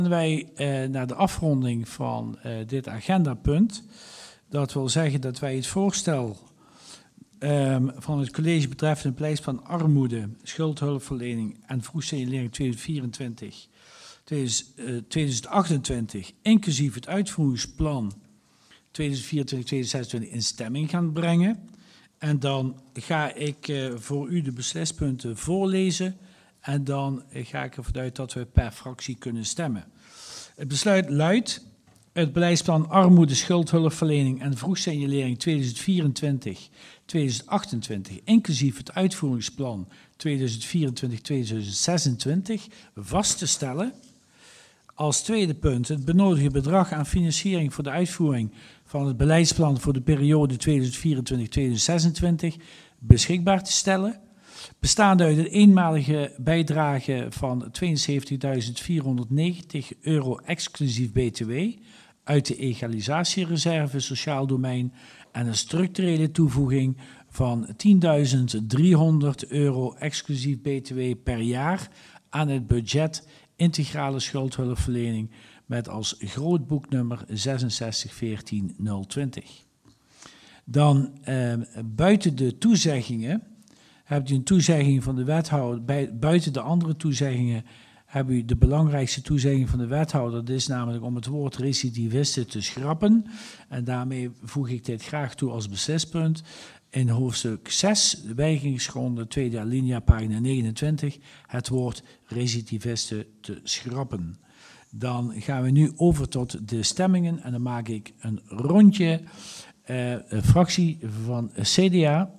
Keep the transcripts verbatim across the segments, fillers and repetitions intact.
Wij uh, naar de afronding van uh, dit agendapunt. Dat wil zeggen dat wij het voorstel um, van het college betreffende het beleidsplan armoede, schuldhulpverlening en vroegsignalering tweeduizend vierentwintig tweeduizend achtentwintig, inclusief het uitvoeringsplan tweeduizend vierentwintig tweeduizend zesentwintig in stemming gaan brengen. En dan ga ik uh, voor u de beslispunten voorlezen. En dan ga ik ervan uit dat we per fractie kunnen stemmen. Het besluit luidt: het beleidsplan armoede, schuldhulpverlening en vroegsignalering tweeduizend vierentwintig tweeduizend achtentwintig, inclusief het uitvoeringsplan tweeduizend vierentwintig tweeduizend zesentwintig, vast te stellen. Als tweede punt het benodigde bedrag aan financiering voor de uitvoering van het beleidsplan voor de periode tweeduizend vierentwintig tweeduizend zesentwintig beschikbaar te stellen. Bestaande uit een eenmalige bijdrage van tweeënzeventigduizend vierhonderdnegentig euro exclusief B T W uit de egalisatiereserve sociaal domein en een structurele toevoeging van tienduizend driehonderd euro exclusief B T W per jaar aan het budget integrale schuldhulpverlening met als grootboeknummer zesenzestig veertien nul twintig. Dan eh, buiten de toezeggingen hebt u een toezegging van de wethouder, bij, buiten de andere toezeggingen hebben u de belangrijkste toezegging van de wethouder, dat is namelijk om het woord recidivisten te schrappen. En daarmee voeg ik dit graag toe als beslispunt. In hoofdstuk zes, de weigingsgronden, tweede alinea, pagina negenentwintig, het woord recidivisten te schrappen. Dan gaan we nu over tot de stemmingen en dan maak ik een rondje. Uh, een fractie van C D A.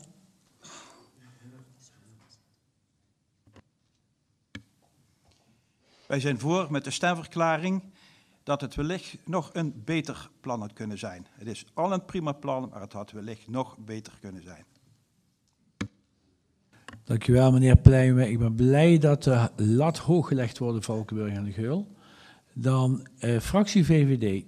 Wij zijn voor met de stemverklaring dat het wellicht nog een beter plan had kunnen zijn. Het is al een prima plan, maar het had wellicht nog beter kunnen zijn. Dank u wel, meneer Pleijmen. Ik ben blij dat de lat hoog gelegd wordt, Valkenburg en de Geul. Dan uh, fractie V V D.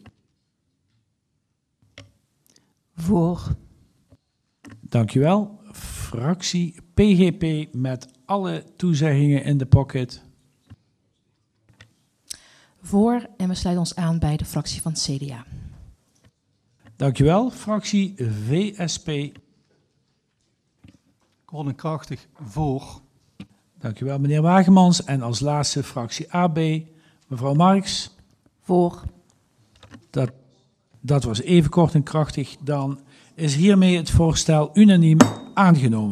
Voor. Dank u wel. Fractie P G P met alle toezeggingen in de pocket. Voor en we sluiten ons aan bij de fractie van het C D A. Dank u wel. Fractie V S P. Kort en krachtig voor. Dank u wel, meneer Wagemans. En als laatste fractie A B, mevrouw Marks. Voor. Dat, dat was even kort en krachtig. Dan is hiermee het voorstel unaniem aangenomen.